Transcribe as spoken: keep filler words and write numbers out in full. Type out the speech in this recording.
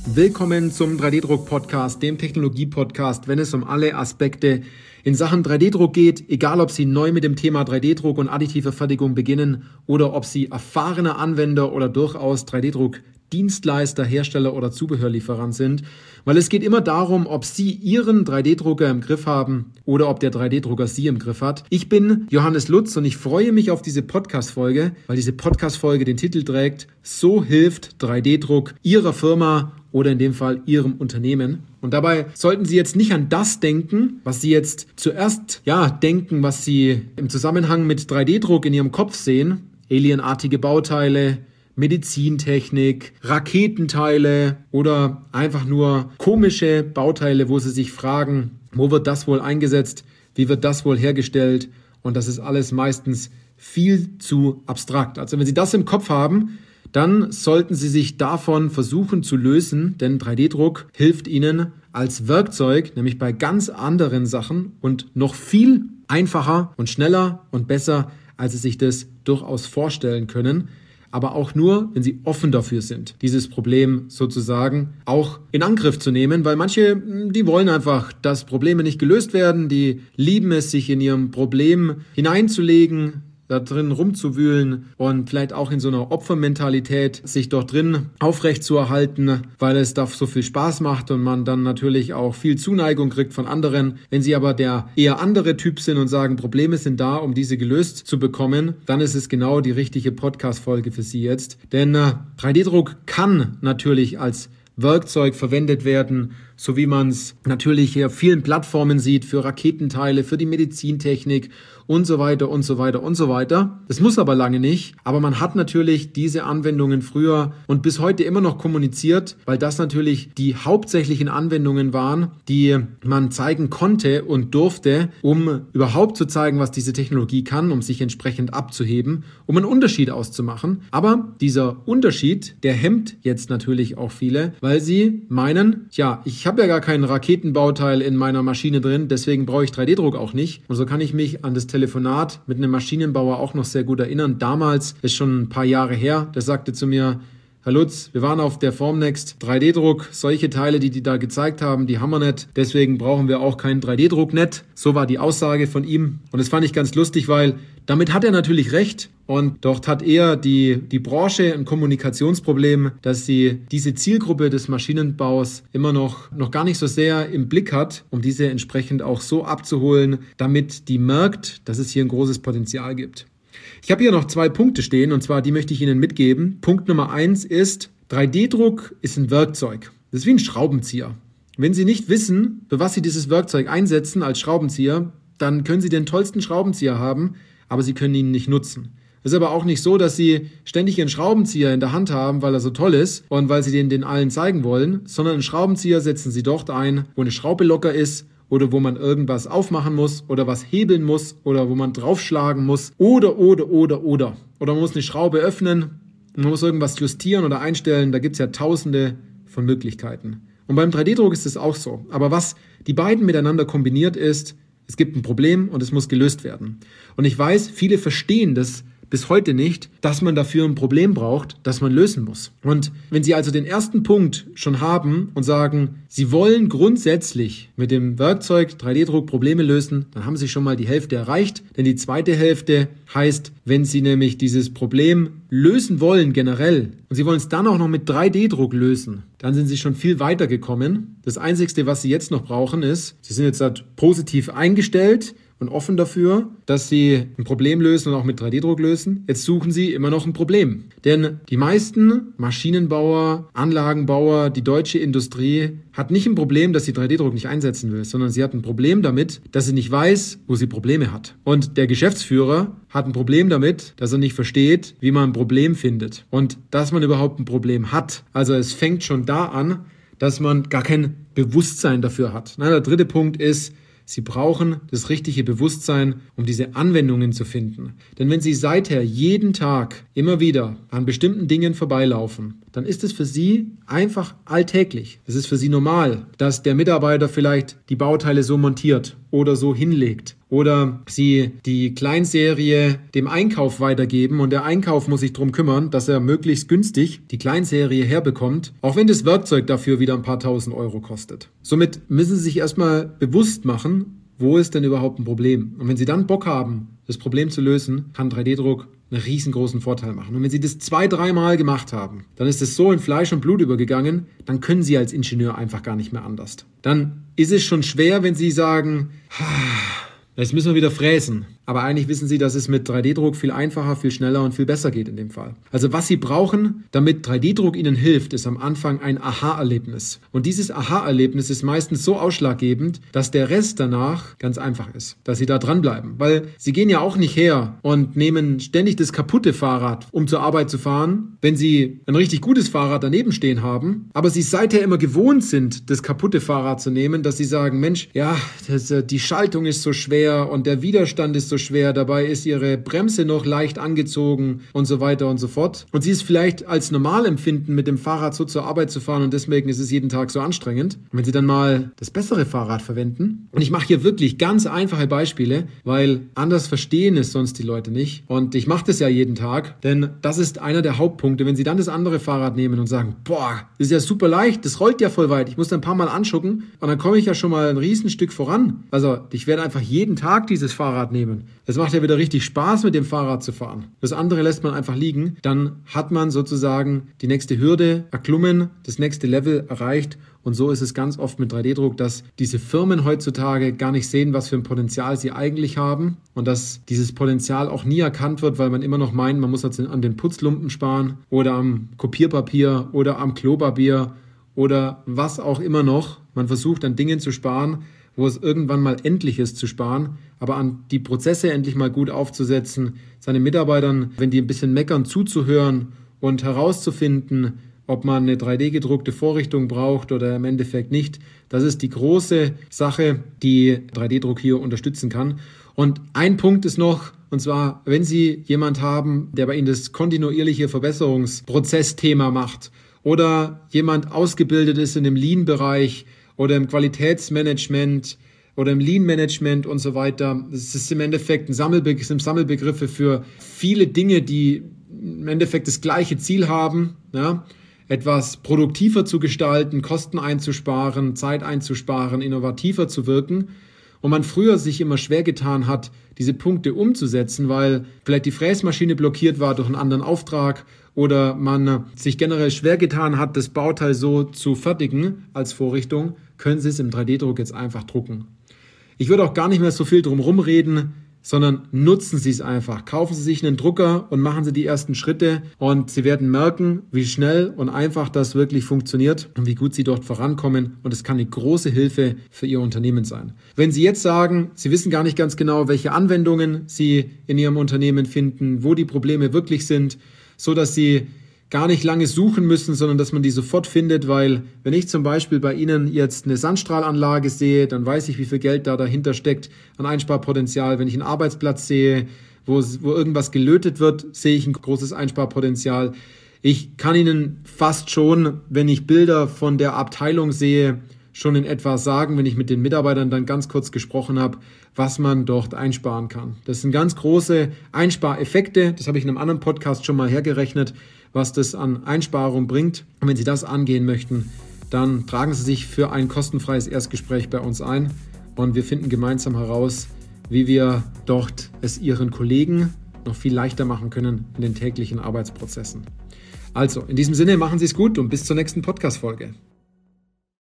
Willkommen zum drei D-Druck-Podcast, dem Technologie-Podcast, wenn es um alle Aspekte in Sachen drei D-Druck geht, egal ob Sie neu mit dem Thema drei D-Druck und additive Fertigung beginnen oder ob Sie erfahrener Anwender oder durchaus drei D-Druck-Dienstleister, Hersteller oder Zubehörlieferant sind, weil es geht immer darum, ob Sie Ihren drei D-Drucker im Griff haben oder ob der drei D-Drucker Sie im Griff hat. Ich bin Johannes Lutz und ich freue mich auf diese Podcast-Folge, weil diese Podcast-Folge den Titel trägt: So hilft drei D-Druck Ihrer Firma oder in dem Fall Ihrem Unternehmen. Und dabei sollten Sie jetzt nicht an das denken, was Sie jetzt zuerst ja denken, was Sie im Zusammenhang mit drei D-Druck in Ihrem Kopf sehen. Alienartige Bauteile, Medizintechnik, Raketenteile oder einfach nur komische Bauteile, wo Sie sich fragen, wo wird das wohl eingesetzt, wie wird das wohl hergestellt? Und das ist alles meistens viel zu abstrakt. Also wenn Sie das im Kopf haben, dann sollten Sie sich davon versuchen zu lösen, denn drei D-Druck hilft Ihnen als Werkzeug, nämlich bei ganz anderen Sachen und noch viel einfacher und schneller und besser, als Sie sich das durchaus vorstellen können. Aber auch nur, wenn Sie offen dafür sind, dieses Problem sozusagen auch in Angriff zu nehmen, weil manche, die wollen einfach, dass Probleme nicht gelöst werden, die lieben es, sich in ihrem Problem hineinzulegen, da drin rumzuwühlen und vielleicht auch in so einer Opfermentalität sich dort drin aufrecht zu erhalten, weil es da so viel Spaß macht und man dann natürlich auch viel Zuneigung kriegt von anderen. Wenn Sie aber der eher andere Typ sind und sagen, Probleme sind da, um diese gelöst zu bekommen, dann ist es genau die richtige Podcast-Folge für Sie jetzt. Denn äh, drei D-Druck kann natürlich als Werkzeug verwendet werden, so wie man es natürlich hier auf vielen Plattformen sieht, für Raketenteile, für die Medizintechnik und so weiter und so weiter und so weiter. Das muss aber lange nicht, aber man hat natürlich diese Anwendungen früher und bis heute immer noch kommuniziert, weil das natürlich die hauptsächlichen Anwendungen waren, die man zeigen konnte und durfte, um überhaupt zu zeigen, was diese Technologie kann, um sich entsprechend abzuheben, um einen Unterschied auszumachen. Aber dieser Unterschied, der hemmt jetzt natürlich auch viele, weil sie meinen, ja, ich habe ja gar kein Raketenbauteil in meiner Maschine drin, deswegen brauche ich drei D-Druck auch nicht. Und so kann ich mich an das Telefonat mit einem Maschinenbauer auch noch sehr gut erinnern. Damals, ist schon ein paar Jahre her, der sagte zu mir: Herr Lutz, wir waren auf der Formnext, drei D-Druck, solche Teile, die die da gezeigt haben, die haben wir nicht, deswegen brauchen wir auch keinen drei D-Druck nicht. So war die Aussage von ihm und das fand ich ganz lustig, weil damit hat er natürlich recht und dort hat eher die, die Branche ein Kommunikationsproblem, dass sie diese Zielgruppe des Maschinenbaus immer noch, noch gar nicht so sehr im Blick hat, um diese entsprechend auch so abzuholen, damit die merkt, dass es hier ein großes Potenzial gibt. Ich habe hier noch zwei Punkte stehen und zwar die möchte ich Ihnen mitgeben. Punkt Nummer eins ist, drei D-Druck ist ein Werkzeug. Das ist wie ein Schraubenzieher. Wenn Sie nicht wissen, für was Sie dieses Werkzeug einsetzen als Schraubenzieher, dann können Sie den tollsten Schraubenzieher haben, aber Sie können ihn nicht nutzen. Es ist aber auch nicht so, dass Sie ständig Ihren Schraubenzieher in der Hand haben, weil er so toll ist und weil Sie den den allen zeigen wollen, sondern einen Schraubenzieher setzen Sie dort ein, wo eine Schraube locker ist oder wo man irgendwas aufmachen muss oder was hebeln muss oder wo man draufschlagen muss oder, oder, oder, oder. Oder man muss eine Schraube öffnen, man muss irgendwas justieren oder einstellen, da gibt es ja tausende von Möglichkeiten. Und beim drei D-Druck ist es auch so. Aber was die beiden miteinander kombiniert ist, es gibt ein Problem und es muss gelöst werden. Und ich weiß, viele verstehen das bis heute nicht, dass man dafür ein Problem braucht, das man lösen muss. Und wenn Sie also den ersten Punkt schon haben und sagen, Sie wollen grundsätzlich mit dem Werkzeug drei D-Druck Probleme lösen, dann haben Sie schon mal die Hälfte erreicht. Denn die zweite Hälfte heißt, wenn Sie nämlich dieses Problem lösen wollen generell und Sie wollen es dann auch noch mit drei D-Druck lösen, dann sind Sie schon viel weiter gekommen. Das Einzige, was Sie jetzt noch brauchen, ist, Sie sind jetzt halt positiv eingestellt und offen dafür, dass Sie ein Problem lösen und auch mit drei D-Druck lösen. Jetzt suchen Sie immer noch ein Problem. Denn die meisten Maschinenbauer, Anlagenbauer, die deutsche Industrie hat nicht ein Problem, dass sie drei D-Druck nicht einsetzen will, sondern sie hat ein Problem damit, dass sie nicht weiß, wo sie Probleme hat. Und der Geschäftsführer hat ein Problem damit, dass er nicht versteht, wie man ein Problem findet und dass man überhaupt ein Problem hat. Also es fängt schon da an, dass man gar kein Bewusstsein dafür hat. Na, der dritte Punkt ist, Sie brauchen das richtige Bewusstsein, um diese Anwendungen zu finden. Denn wenn Sie seither jeden Tag immer wieder an bestimmten Dingen vorbeilaufen, dann ist es für Sie einfach alltäglich. Es ist für Sie normal, dass der Mitarbeiter vielleicht die Bauteile so montiert oder so hinlegt oder Sie die Kleinserie dem Einkauf weitergeben und der Einkauf muss sich darum kümmern, dass er möglichst günstig die Kleinserie herbekommt, auch wenn das Werkzeug dafür wieder ein paar tausend Euro kostet. Somit müssen Sie sich erstmal bewusst machen, wo ist denn überhaupt ein Problem? Und wenn Sie dann Bock haben, das Problem zu lösen, kann drei D Druck einen riesengroßen Vorteil machen. Und wenn Sie das zwei, dreimal gemacht haben, dann ist es so in Fleisch und Blut übergegangen, dann können Sie als Ingenieur einfach gar nicht mehr anders. Dann ist es schon schwer, wenn Sie sagen, jetzt müssen wir wieder fräsen. Aber eigentlich wissen Sie, dass es mit drei D Druck viel einfacher, viel schneller und viel besser geht in dem Fall. Also was Sie brauchen, damit drei D Druck Ihnen hilft, ist am Anfang ein Aha-Erlebnis. Und dieses Aha-Erlebnis ist meistens so ausschlaggebend, dass der Rest danach ganz einfach ist, dass Sie da dranbleiben. Weil Sie gehen ja auch nicht her und nehmen ständig das kaputte Fahrrad, um zur Arbeit zu fahren, wenn Sie ein richtig gutes Fahrrad daneben stehen haben, aber Sie seither immer gewohnt sind, das kaputte Fahrrad zu nehmen, dass Sie sagen, Mensch, ja, das, die Schaltung ist so schwer und der Widerstand ist so schwer, dabei ist ihre Bremse noch leicht angezogen und so weiter und so fort. Und sie ist vielleicht als normal empfinden, mit dem Fahrrad so zur Arbeit zu fahren und deswegen ist es jeden Tag so anstrengend. Und wenn sie dann mal das bessere Fahrrad verwenden, und ich mache hier wirklich ganz einfache Beispiele, weil anders verstehen es sonst die Leute nicht und ich mache das ja jeden Tag, denn das ist einer der Hauptpunkte, wenn sie dann das andere Fahrrad nehmen und sagen, boah, das ist ja super leicht, das rollt ja voll weit, ich muss dann ein paar Mal anschucken und dann komme ich ja schon mal ein Riesenstück voran. Also ich werde einfach jeden Tag dieses Fahrrad nehmen. Es macht ja wieder richtig Spaß, mit dem Fahrrad zu fahren. Das andere lässt man einfach liegen. Dann hat man sozusagen die nächste Hürde erklommen, das nächste Level erreicht. Und so ist es ganz oft mit drei D Druck, dass diese Firmen heutzutage gar nicht sehen, was für ein Potenzial sie eigentlich haben. Und dass dieses Potenzial auch nie erkannt wird, weil man immer noch meint, man muss jetzt an den Putzlumpen sparen oder am Kopierpapier oder am Klopapier oder was auch immer noch. Man versucht an Dingen zu sparen, wo es irgendwann mal endlich ist zu sparen, aber an die Prozesse endlich mal gut aufzusetzen, seinen Mitarbeitern, wenn die ein bisschen meckern, zuzuhören und herauszufinden, ob man eine drei D gedruckte Vorrichtung braucht oder im Endeffekt nicht. Das ist die große Sache, die drei D Druck hier unterstützen kann. Und ein Punkt ist noch, und zwar, wenn Sie jemand haben, der bei Ihnen das kontinuierliche Verbesserungsprozessthema macht oder jemand ausgebildet ist in dem Lean-Bereich, oder im Qualitätsmanagement oder im Lean-Management und so weiter. Das ist im Endeffekt ein Sammelbegriff, sind Sammelbegriffe für viele Dinge, die im Endeffekt das gleiche Ziel haben, ja? Etwas produktiver zu gestalten, Kosten einzusparen, Zeit einzusparen, innovativer zu wirken. Und man früher sich immer schwer getan hat, diese Punkte umzusetzen, weil vielleicht die Fräsmaschine blockiert war durch einen anderen Auftrag oder man sich generell schwer getan hat, das Bauteil so zu fertigen als Vorrichtung, können Sie es im drei D Druck jetzt einfach drucken. Ich würde auch gar nicht mehr so viel drum rumreden, sondern nutzen Sie es einfach. Kaufen Sie sich einen Drucker und machen Sie die ersten Schritte und Sie werden merken, wie schnell und einfach das wirklich funktioniert und wie gut Sie dort vorankommen und es kann eine große Hilfe für Ihr Unternehmen sein. Wenn Sie jetzt sagen, Sie wissen gar nicht ganz genau, welche Anwendungen Sie in Ihrem Unternehmen finden, wo die Probleme wirklich sind, so dass Sie gar nicht lange suchen müssen, sondern dass man die sofort findet, weil wenn ich zum Beispiel bei Ihnen jetzt eine Sandstrahlanlage sehe, dann weiß ich, wie viel Geld da dahinter steckt an Einsparpotenzial. Wenn ich einen Arbeitsplatz sehe, wo, wo irgendwas gelötet wird, sehe ich ein großes Einsparpotenzial. Ich kann Ihnen fast schon, wenn ich Bilder von der Abteilung sehe, schon in etwa sagen, wenn ich mit den Mitarbeitern dann ganz kurz gesprochen habe, was man dort einsparen kann. Das sind ganz große Einspareffekte. Das habe ich in einem anderen Podcast schon mal hergerechnet, was das an Einsparung bringt. Und wenn Sie das angehen möchten, dann tragen Sie sich für ein kostenfreies Erstgespräch bei uns ein und wir finden gemeinsam heraus, wie wir dort es Ihren Kollegen noch viel leichter machen können in den täglichen Arbeitsprozessen. Also, in diesem Sinne, machen Sie es gut und bis zur nächsten Podcast-Folge.